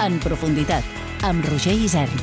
En profunditat, amb Roger Isern.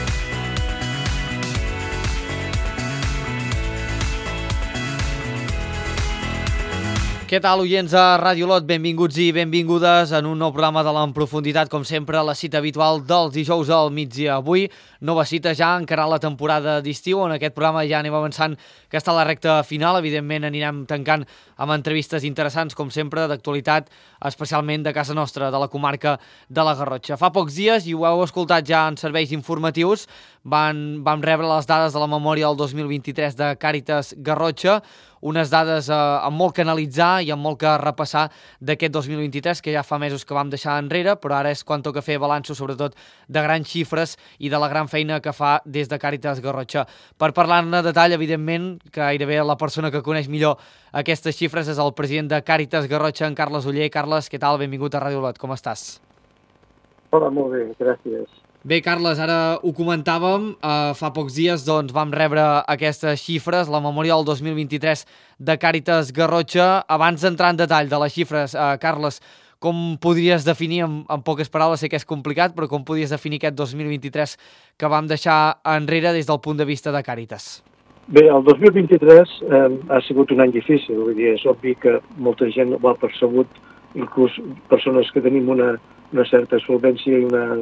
Què tal, oients de Ràdio Lot? Benvinguts i benvingudes en un nou programa de l'En Profunditat, com sempre, la cita habitual dels dijous al migdia. Avui, nova cita ja encarant la temporada d'estiu, on aquest programa ja anem avançant que està a la recta final. Evidentment, anirem tancant amb entrevistes interessants, com sempre, d'actualitat, especialment de casa nostra, de la comarca de la Garrotxa. Fa pocs dies, i ho heu escoltat ja en serveis informatius, vam rebre les dades de la memòria del 2023 de Càritas Garrotxa, unes dades amb molt que analitzar i amb molt que repassar d'aquest 2023, que ja fa mesos que vam deixar enrere, però ara és quan toca fer balanços, sobretot de grans xifres i de la gran feina que fa des de Càritas Garrotxa. Per parlar-ne de detall, evidentment, que gairebé la persona que coneix millor aquestes xifres és el president de Càritas Garrotxa, en Carles Oller. Carles, què tal? Benvingut a Ràdio Lot, com estàs? Hola, molt bé, gràcies. Bé, Carles, ara ho comentàvem, fa pocs dies doncs, vam rebre aquestes xifres, la memòria del 2023 de Càritas Garrotxa. Abans d'entrar en detall de les xifres, Carles, com podries definir, en poques paraules, sé que és complicat, però com podries definir aquest 2023 que vam deixar enrere des del punt de vista de Càritas? Bé, el 2023 ha sigut un any difícil, vull dir, és obvi que molta gent ho ha percebut, inclús persones que tenim una certa solvència i una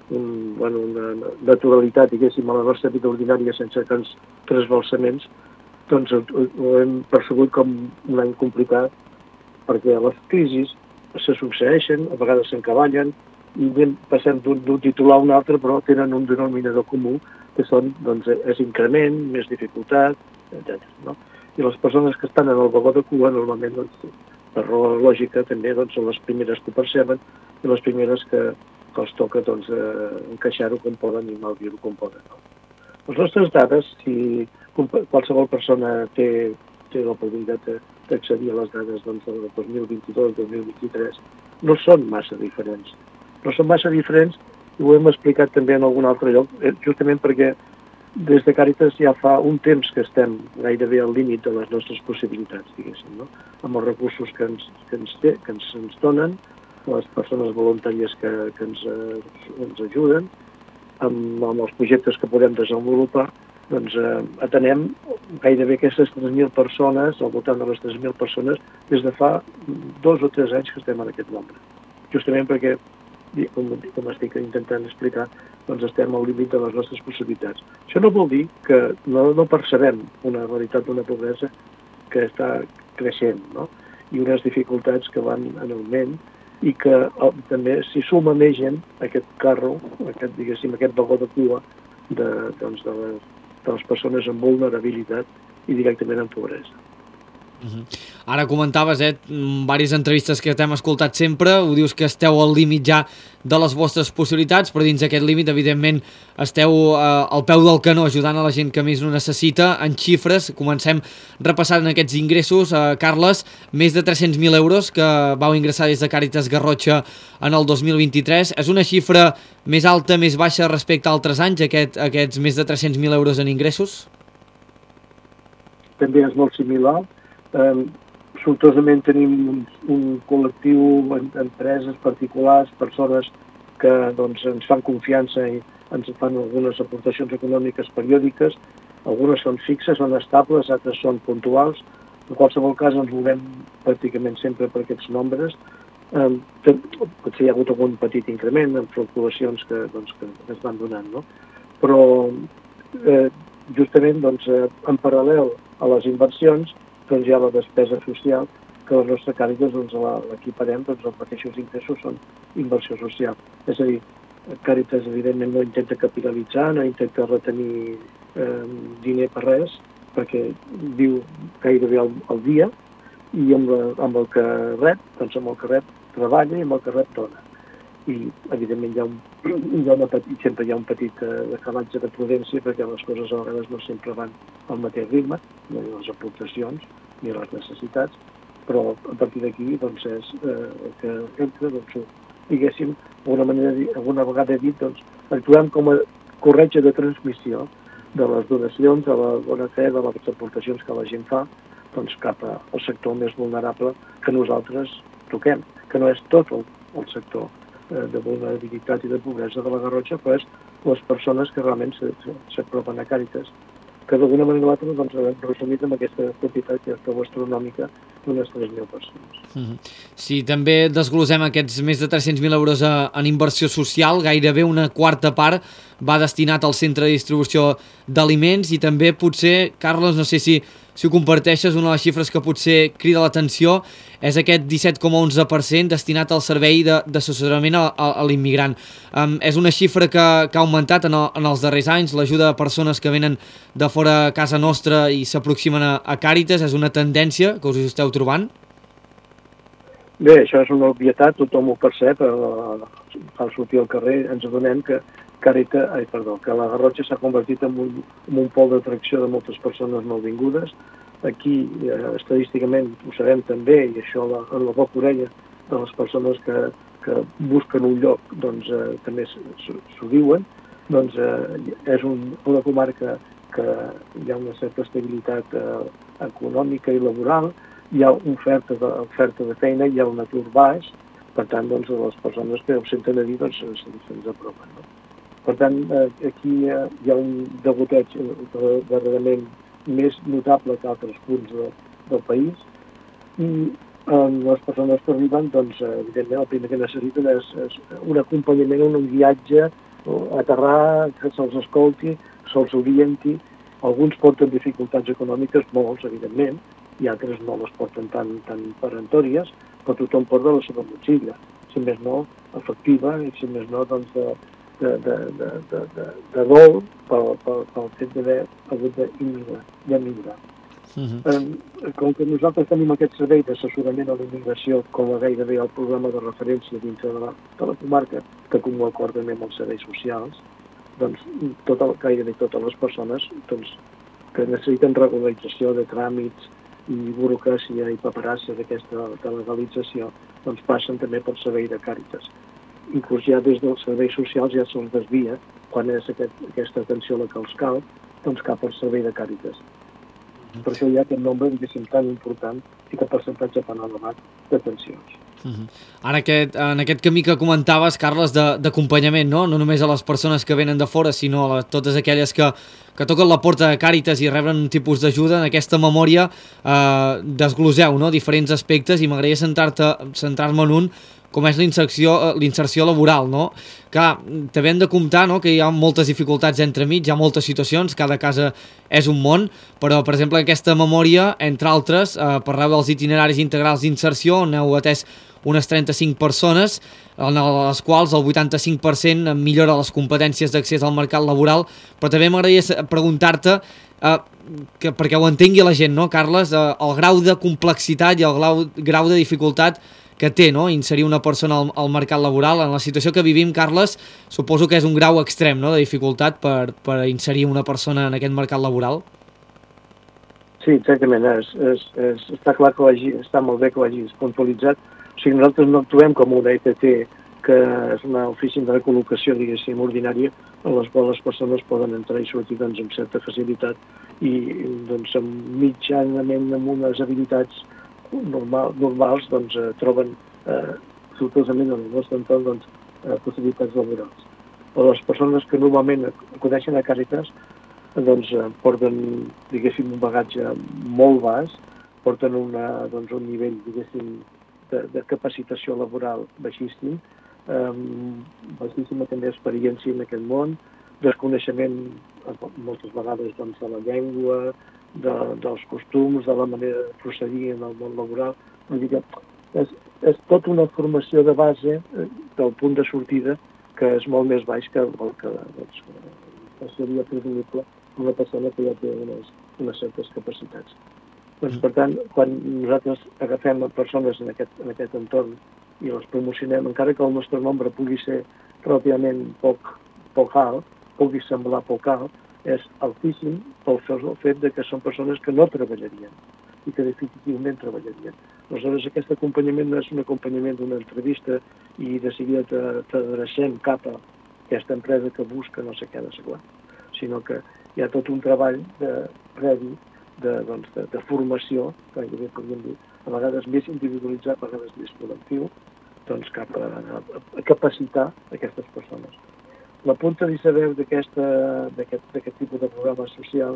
naturalitat, diguéssim, a la nostra vida ordinària sense grans trasbalsaments, doncs ho hem percebut com un any complicat, perquè les crisis se succeeixen, a vegades s'encavallen, i passem d'un titular a un altre, però tenen un denominador comú, que són, doncs, és increment, més dificultat, etc. No? I les persones que estan en el vagó de cua, normalment, doncs, per raó lògica, també doncs, són les primeres que ho perceben i les primeres que els toca doncs, encaixar-ho com poden i maldir-ho com poden. No? Les nostres dades, si qualsevol persona té l'oportunitat d'accedir a les dades doncs, del 2022-2023, no són massa diferents. No són massa diferents, i ho hem explicat també en algun altre lloc, justament perquè des de Càritas ja fa un temps que estem gairebé al límit de les nostres possibilitats, diguéssim, no? Amb els recursos que ens donen, les persones voluntàries que ens ajuden, amb els projectes que podem desenvolupar, doncs atenem gairebé aquestes 3.000 persones, al voltant de les 3.000 persones, des de fa 2 o 3 anys que estem en aquest nombre. Justament perquè, com estic intentant explicar, doncs estem al límit de les nostres possibilitats. Això no vol dir que no percebem una realitat d'una pobresa que està creixent, no? I unes dificultats que van en augment, i que també s'hi suma més gent a aquest carro, aquest vagó de cua de les persones amb vulnerabilitat i directament en pobresa. Ara comentaves, diverses entrevistes que t'hem escoltat sempre, ho dius que esteu al límit ja de les vostres possibilitats, però dins d'aquest límit, evidentment, esteu al peu del canó ajudant a la gent que més ho necessita. En xifres, comencem repassant aquests ingressos. Carles, més de 300.000 euros que vau ingressar des de Càritas Garrotxa en el 2023. És una xifra més alta, més baixa respecte a altres anys, aquests més de 300.000 euros en ingressos? També és molt similar. Sortosament tenim un col·lectiu, empreses particulars, persones que doncs, ens fan confiança i ens fan algunes aportacions econòmiques periòdiques. Algunes són fixes, són estables, altres són puntuals. En qualsevol cas ens movem pràcticament sempre per aquests nombres. Potser hi ha hagut algun petit increment en fluctuacions que es van donant, no? Però justament en paral·lel a les inversions doncs hi ha la despesa social, que la nostra Càritas l'equiparem, els mateixos ingressos són inversió social. És a dir, Càritas evidentment no intenta capitalitzar, no intenta retenir diner per res, perquè viu gairebé al dia, i amb el que rep, treballa i amb el que rep dona. I evidentment sempre hi ha un petit decalatge de prudència, perquè les coses a vegades no sempre van al mateix ritme, ni les aportacions ni les necessitats, però a partir d'aquí és que entra, diguéssim, alguna vegada he dit, actuem com a corretja de transmissió de les donacions, de la bona fe, de les aportacions que la gent fa, cap al sector més vulnerable que nosaltres toquem, que no és tot el sector de vulnerabilitat i de pobresa de la Garrotxa, però és les persones que realment s'apropen a Càritas, que d'alguna manera o l'altra doncs, hem resumit amb aquesta quantitat que és prou astronòmica d'unes 3.000 persones. Si també desglosem aquests més de 300.000 euros en inversió social, gairebé una quarta part va destinat al centre de distribució d'aliments i també potser, Carles, no sé si ho comparteixes, una de les xifres que potser crida l'atenció és aquest 17,11% destinat al servei d'assessorament a l'immigrant. És una xifra que ha augmentat en els darrers anys, l'ajuda a persones que venen de fora a casa nostra i s'aproximen a Càritas, és una tendència que us esteu trobant? Bé, això és una obvietat, tothom ho percep, al sortir al carrer ens adonem que que la Garrotxa s'ha convertit en un pol d'atracció de moltes persones nouvingudes. Aquí, estadísticament, ho sabem també, i això en la boca orella de les persones que busquen un lloc, doncs també s'ho diuen, doncs és una comarca que hi ha una certa estabilitat econòmica i laboral, hi ha oferta de feina, hi ha un atur baix, per tant, doncs, les persones que ho senten a dir doncs, se'ns apropen. No? Per tant, aquí hi ha un degoteig darrerament més notable que altres punts del país i les persones que arriben, doncs, evidentment, el primer que necessiten és un acompanyament en un viatge, aterrar, que se'ls escolti, se'ls orienti. Alguns porten dificultats econòmiques, molts, evidentment, i altres no les porten tan peremptòries, però tothom porta la seva motxilla, si més no efectiva i si més no doncs, de dol pel fet d'haver hagut d'emigrar. Com que nosaltres tenim aquest servei d'assessorament a l'immigració com a gairebé el programa de referència dintre de la comarca, que com ho acordem amb els serveis socials, doncs gairebé totes les persones que necessiten regularització de tràmits i burocràcia i paperassa d'aquesta legalització, doncs passen també pel servei de Càritas. Inclús ja des dels serveis socials ja se'ls desvia, quan és aquesta atenció la que els cal, doncs cap al servei de Càritas. Per això hi ha aquest nombre, diguéssim, tan important i que percentatge tan elevat d'atencions. Ara en aquest camí que comentaves, Carles, d'acompanyament, no només a les persones que venen de fora, sinó a totes aquelles que toquen la porta de Càritas i reben un tipus d'ajuda, en aquesta memòria desgloseu diferents aspectes i m'agradaria centrar-me en un, com és l'inserció laboral, no? Que també hem de comptar que hi ha moltes dificultats entremig, hi ha moltes situacions, cada casa és un món, però, per exemple, aquesta memòria, entre altres, parleu dels itineraris integrals d'inserció, on heu atès unes 35 persones, en les quals el 85% millora les competències d'accés al mercat laboral, però també m'agradaria preguntar-te, perquè ho entengui la gent, no, Carles, el grau de complexitat i el grau de dificultat que té inserir una persona al mercat laboral. En la situació que vivim, Carles, suposo que és un grau extrem de dificultat per inserir una persona en aquest mercat laboral. Sí, exactament. Està clar que està molt bé que ho hagis puntualitzat. O sigui, nosaltres no actuem com una ETT, que és una oficina de recol·locació, diguéssim, ordinària, en les quals les persones poden entrar i sortir amb certa facilitat i mitjanament amb unes habilitats normals troben sortosament en el nostre entorn possibilitats laborals. Però les persones que normalment acudeixen a Càritas porten, diguéssim, un bagatge molt baix, porten un nivell, diguéssim, de capacitació laboral baixíssim, baixíssima també experiència en aquest món, desconeixement moltes vegades de la llengua, dels costums, de la manera de procedir en el món laboral. Vull dir que és tota una formació de base del punt de sortida que és molt més baix que el que seria presumible una persona que ja té unes certes capacitats. Per tant, quan nosaltres agafem persones en aquest entorn i les promocionem, encara que el nostre nombre pugui ser relativament poc alt, pugui semblar poc alt, és altíssim pel fet que són persones que no treballarien i que definitivament treballarien. Aleshores, aquest acompanyament no és un acompanyament d'una entrevista i de seguida t'adrecem cap a aquesta empresa que busca no sé què de següent, sinó que hi ha tot un treball previ de formació, que podríem dir, a vegades més individualitzat, a vegades més col·lectiu, doncs, cap a capacitar aquestes persones. La punta d'iceberg d'aquest tipus de programa social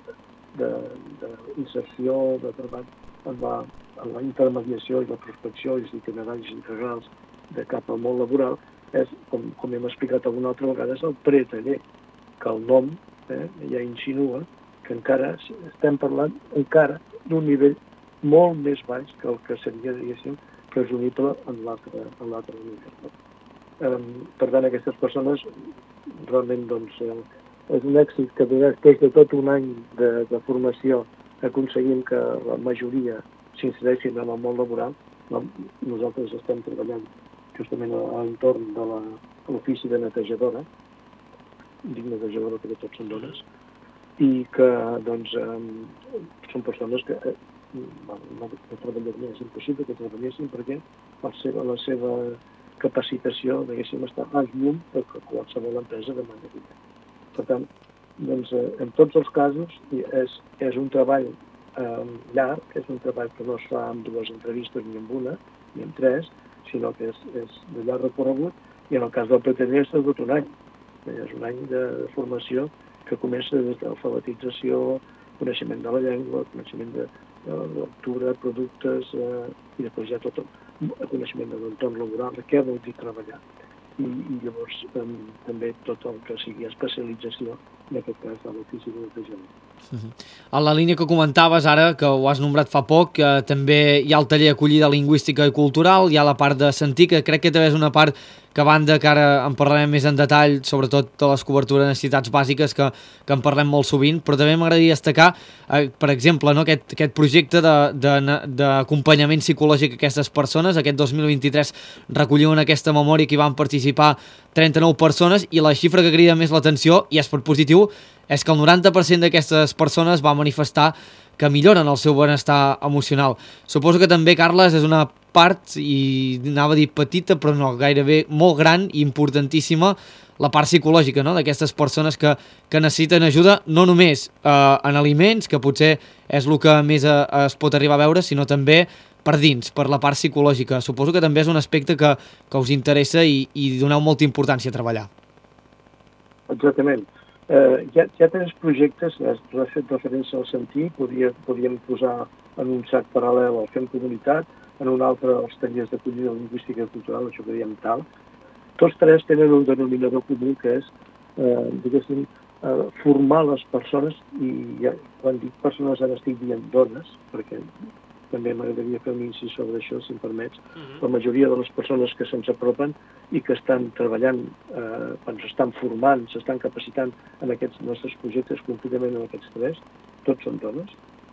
d'inserció, de treball en la intermediació i la prospecció i els itineraris integrals de cap al món laboral és, com hem explicat alguna altra vegada, és el pretaller, que el nom ja insinua que encara estem parlant d'un nivell molt més baix que el que seria, diguéssim, presumible en l'altre nivell. Per tant, aquestes persones realment és un èxit que després de tot un any de formació aconseguim que la majoria s'insereixin en el món laboral. Nosaltres estem treballant justament a l'entorn de l'ofici de netejadora, dic netejadora perquè tots són dones, i que són persones que no treballarien, és impossible que treballessin perquè la seva capacitació, diguéssim, està al llum de qualsevol empresa de manera. Per tant, en tots els casos és un treball llarg, és un treball que no es fa amb 2 entrevistes ni amb una, ni amb 3, sinó que és de llarg recorregut, i en el cas del pretender és tot un any. És un any de formació que comença des de l'alfabetització, coneixement de la llengua, coneixement de lectura, productes, i després ja tot el coneixement de l'entorn laboral, de què vol dir treballar. I llavors també tot el que sigui especialització, en aquest cas de l'ofici de netejament. En la línia que comentaves ara, que ho has nombrat fa poc, que també hi ha el taller acollida lingüística i cultural, hi ha la part de sentir, que crec que també és una part que a banda que ara en parlarem més en detall, sobretot de les cobertures de necessitats bàsiques, que en parlem molt sovint, però també m'agradaria destacar, per exemple, no, aquest projecte d'acompanyament psicològic a aquestes persones. Aquest 2023 recolliuen aquesta memòria que hi van participar 39 persones, i la xifra que crida més l'atenció, i és per positiu, és que el 90% d'aquestes persones va manifestar que milloren el seu benestar emocional. Suposo que també, Carles, és una part, i anava a dir petita, però no, gairebé molt gran i importantíssima, la part psicològica, no?, d'aquestes persones que necessiten ajuda, no només en aliments, que potser és el que més es pot arribar a veure, sinó també per dins, per la part psicològica. Suposo que també és un aspecte que us interessa i doneu molta importància a treballar. Exactament. Hi ha 3 projectes, has fet referència al sentir, podríem posar en un sac paral·lel el Fem Comunitat, en un altre els tallers d'acollida lingüística i cultural, això que diem tal. Tots 3 tenen un denominador comú que és, diguéssim, formar les persones, i quan dic persones ara estic dient dones, perquè també m'agradaria fer un incís sobre això, si em permets. La majoria de les persones que se'ns apropen i que estan treballant, quan s'estan formant, s'estan capacitant en aquests nostres projectes, concretament en aquests 3, tots són dones,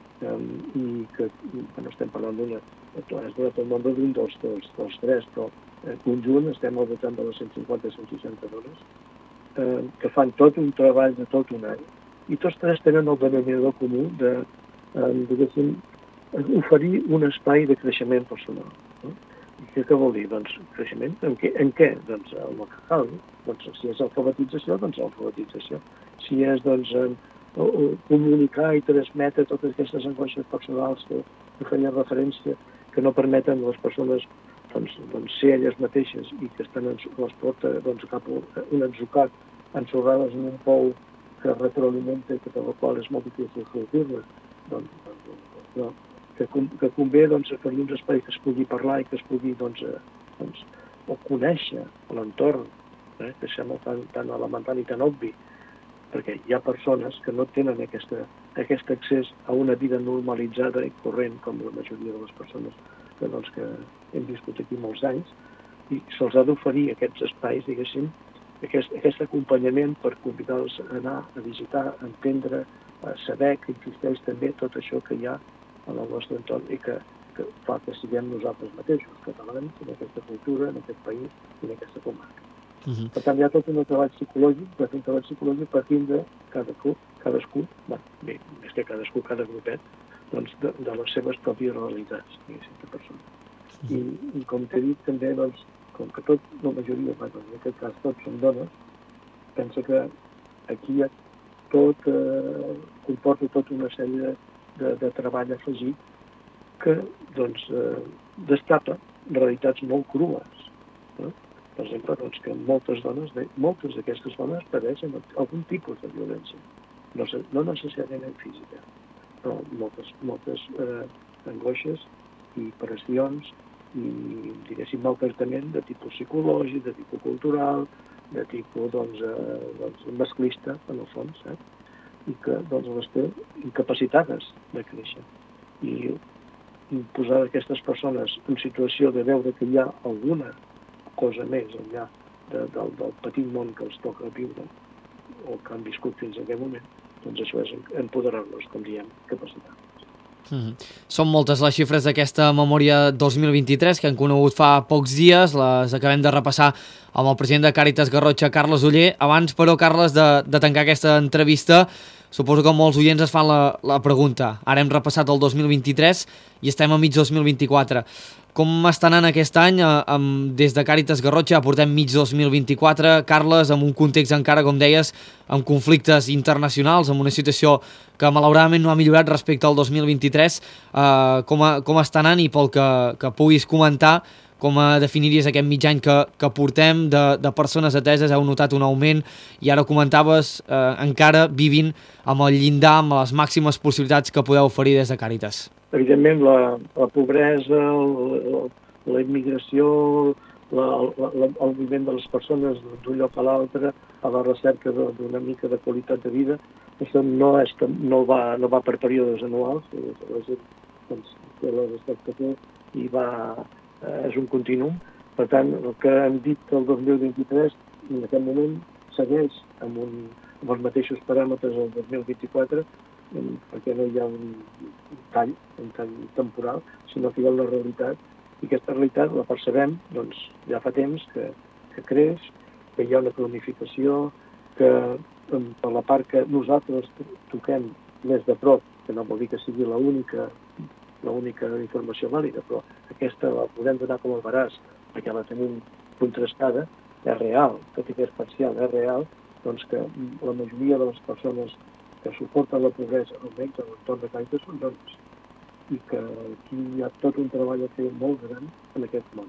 i que quan estem parlant d'una, has donat el nombre d'un dels 3, però en conjunt estem al voltant de les 150-160 dones, que fan tot un treball de tot un any, i tots 3 tenen el denominador comú de, diguéssim, oferir un espai de creixement personal. I què vol dir? Doncs creixement en què? Doncs el que cal. Doncs si és alfabetització, doncs alfabetització. Si és comunicar i transmetre totes aquestes angoixes personals que feia referència, que no permeten a les persones ser elles mateixes i que les porta cap a un atzucat ensorrades en un pou que retroalimenta i per la qual és molt difícil sortir-ne. Doncs que convé oferir uns espais que es pugui parlar i que es pugui o conèixer l'entorn, que sembla tan elemental i tan obvi, perquè hi ha persones que no tenen aquest accés a una vida normalitzada i corrent, com la majoria de les persones que hem viscut aquí molts anys, i se'ls ha d'oferir aquests espais, diguéssim, aquest acompanyament per convidar-los a anar a visitar, a entendre, a saber que existeix també tot això que hi ha en el nostre entorn i que fa que siguem nosaltres mateixos, catalans, en aquesta cultura, en aquest país i en aquesta comarca. Per tant, hi ha tot un treball psicològic partint de cadascú, bé, més que cadascú, cada grupet, de les seves pròpies realitats, diguéssim, de persones. I com t'he dit també, com que la majoria, en aquest cas tots són dones, penso que aquí hi ha comporta tota una sèrie de treball afegit que destapa realitats molt crues no? Per exemple, doncs, que moltes d'aquestes dones pateixen algun tipus de violència, no necessàriament física, però moltes angoixes i pressions i, diguéssim, maltractament de tipus psicològic, de tipus cultural, de tipus masclista, en el fons, i que les té incapacitades de créixer. I posar aquestes persones en situació de veure que hi ha alguna cosa més enllà del petit món que els toca viure o que han viscut fins a aquest moment, doncs això és empoderar-los, com diem, capacitar. Són moltes les xifres d'aquesta memòria 2023 que han conegut fa pocs dies, les acabem de repassar amb el president de Càritas Garrotxa, Carles Oller. Abans, però, Carles, de tancar aquesta entrevista, suposo que molts oients es fan la pregunta. Ara hem repassat el 2023 i estem a mig 2024. Com està anant aquest any? Des de Càritas Garrotxa portem mig 2024. Carles, en un context encara, com deies, amb conflictes internacionals, amb una situació que malauradament no ha millorat respecte al 2023. Com està anant i pel que puguis comentar, com definiries aquest mig any que portem de persones ateses? Heu notat un augment i ara comentaves encara vivint amb el llindar, amb les màximes possibilitats que podeu oferir des de Càritas. Evidentment, la pobresa, la immigració, el moviment de les persones d'un lloc a l'altre, a la recerca d'una mica de qualitat de vida, això no va per períodes anuals, la gent té la recerca i és un continuum. Per tant, el que hem dit el 2023, en aquest moment, segueix amb els mateixos paràmetres del 2024, perquè no hi ha un tall temporal, sinó que hi ha una realitat, i aquesta realitat la percebem ja fa temps que creix, que hi ha una cronificació, que per la part que nosaltres toquem més de prop, que no vol dir que sigui l'única informació vàlida, però aquesta la podem donar com a veraç, perquè la tenim contrastada, és real, tot i que és parcial, és real, doncs que la majoria de les persones que suporten la pobresa, almenys a l'entorn de Càritas, són dones. I que aquí hi ha tot un treball a fer molt gran en aquest món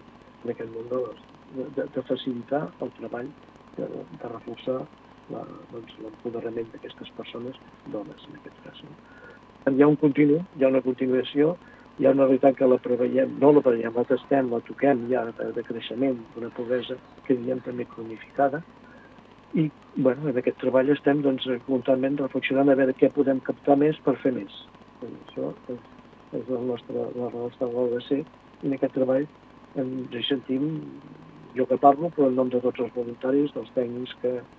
de facilitar el treball, de reforçar l'empoderament d'aquestes persones, dones en aquest cas. Hi ha un continu, hi ha una continuació, hi ha una realitat que la preveiem, no la preveiem, la tastem, la toquem ja de creixement, d'una pobresa que diem també cronificada, i en aquest treball estem constantment reflexionant a veure què podem captar més per fer més. Això és la nostra raó de ser, i en aquest treball ens hi sentim, jo que parlo, però en nom de tots els voluntaris, dels tècnics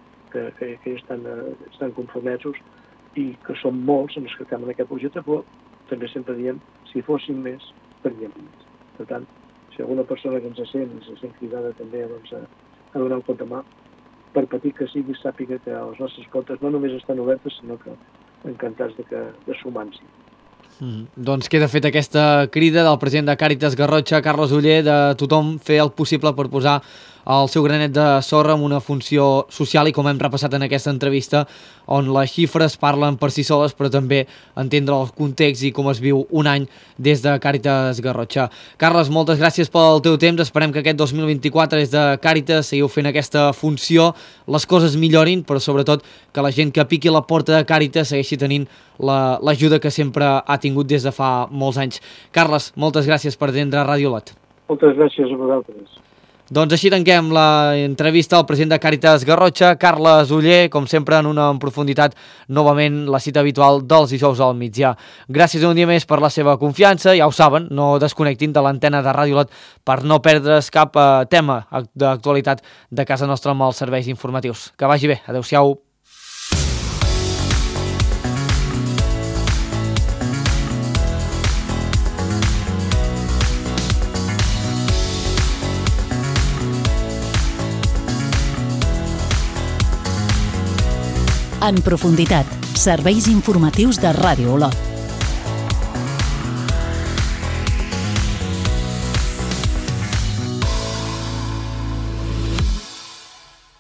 que estan compromesos i que són molts els que estem en aquest projecte, però també sempre diem, si fóssim més, faríem més. Per tant, si alguna persona que ens sent cridada també a donar un compte mà, per petit que sigui, sàpiga que les nostres portes no només estan obertes, sinó que encantats de sumar-s'hi. Doncs queda feta aquesta crida del president de Càritas Garrotxa, Carles Oller, de tothom fer el possible per posar el seu granet de sorra amb una funció social i com hem repassat en aquesta entrevista on les xifres parlen per si soles però també entendre el context i com es viu un any des de Càritas Garrotxa. Carles, moltes gràcies pel teu temps, esperem que aquest 2024 des de Càritas seguiu fent aquesta funció, les coses millorin però sobretot que la gent que piqui la porta de Càritas segueixi tenint l'ajuda que sempre ha tingut des de fa molts anys. Carles, moltes gràcies per atendre Ràdio Lot. Moltes gràcies a vosaltres. Doncs així tanquem l'entrevista al president de Càritas Garrotxa, Carles Oller, com sempre en profunditat novament la cita habitual dels dijous al migdia. Gràcies un dia més per la seva confiança, ja ho saben, no desconnectin de l'antena de Ràdio Lot per no perdre's cap tema d'actualitat de casa nostra amb els serveis informatius. Que vagi bé, adeu-siau. En profunditat, serveis informatius de Ràdio Olot.